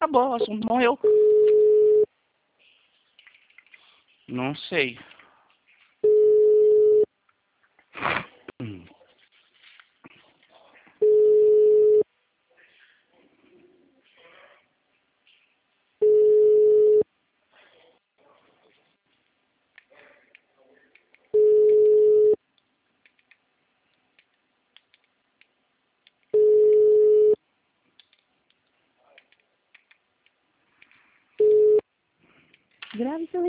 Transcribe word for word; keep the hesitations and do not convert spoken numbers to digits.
acabou, o assunto morreu. Não sei. Hum. Grave seu